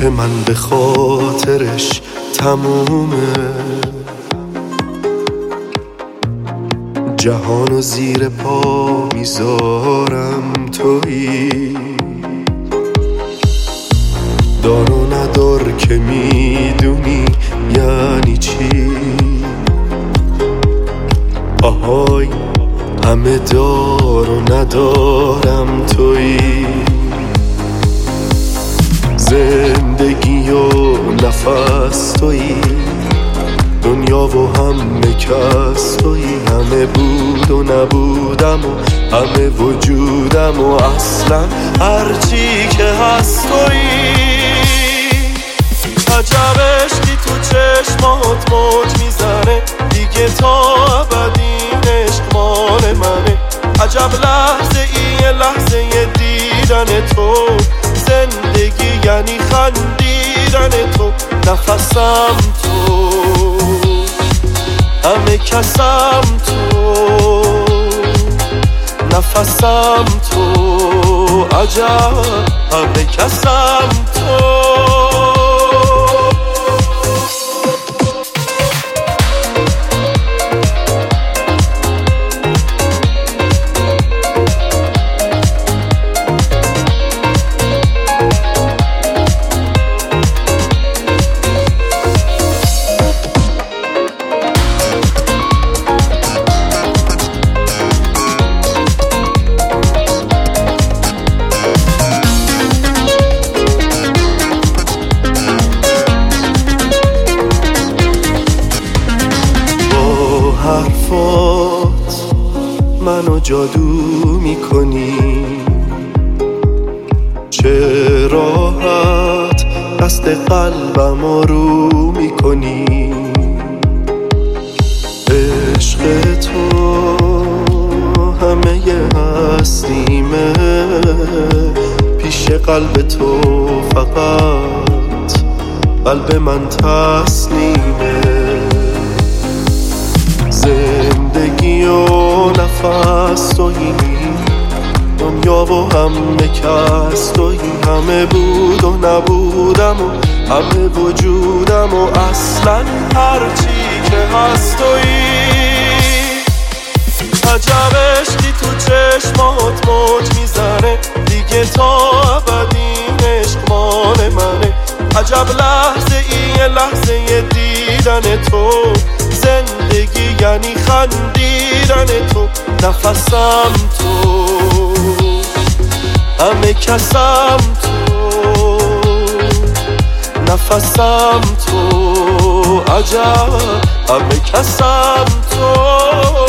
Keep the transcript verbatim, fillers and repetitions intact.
که من به خاطرش تمومه، جهانو زیر پا میذارم تویی. دار و ندار که میدونی یعنی چی، آهای همه دار و ندارم تویی. زندگی و نفس تویی، دنیا و همه کس تویی. همه بود و نبودم و همه وجودم و اصلا هرچی که هست تویی. عجب عشقی تو چشمات موج میزنه، دیگه تا ابد این عشق مال منه. عجب لحظه ای لحظه دیدن تو، زندگی یعنی خندیدن تو. نفسم تو، همه کسم تو، نفسم تو، عجب همه کسم تو. حرفات منو جادو میکنی، چه راحت دست قلبم رو میکنی. عشق تو همه هستیمه، پیش قلب تو فقط قلب من تسلیمه. زندگی و نفس تویی، دنیا و همه کس تویی. همه بود و نبودم و همه وجودم و اصلا هرچی که هست تویی. عجب عشقی تو چشمات موج میزنه، دیگه تا ابد این عشق مال منه. عجب لحظه ای لحظه دیدن تو، زندگی یعنی خندیدن تو. نفسم تو، همه کسم تو، نفسم تو، عجب همه کسم تو.